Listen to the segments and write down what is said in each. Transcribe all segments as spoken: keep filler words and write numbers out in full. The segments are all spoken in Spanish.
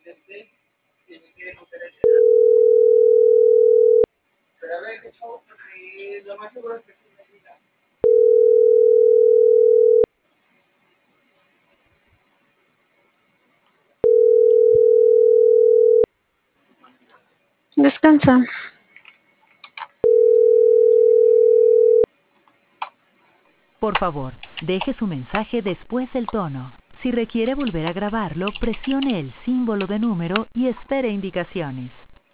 Descansa. Por favor, deje su mensaje después del tono. Si requiere volver a grabarlo, presione el símbolo de número y espere indicaciones.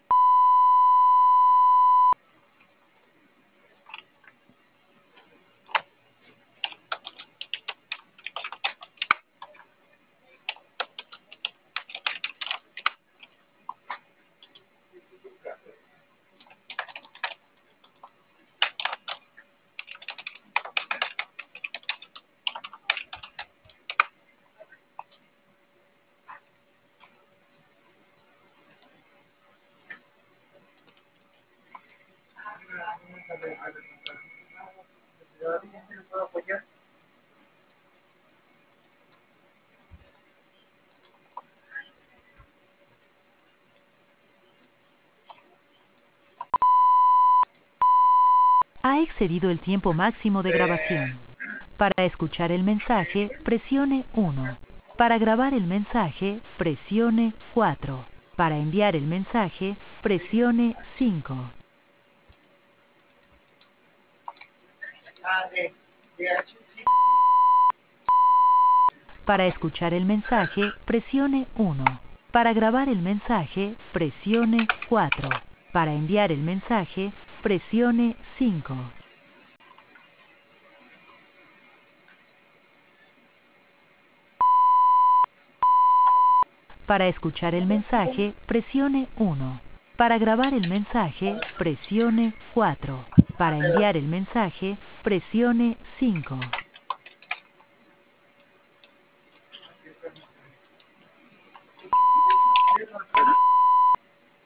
Ha excedido el tiempo máximo de grabación. Para escuchar el mensaje, presione uno. Para grabar el mensaje, presione cuatro. Para enviar el mensaje, presione cinco. Para escuchar el mensaje, presione uno. Para grabar el mensaje, presione cuatro. Para enviar el mensaje, presione cinco. Para escuchar el mensaje, presione uno. Para grabar el mensaje, presione cuatro. Para enviar el mensaje, presione cinco.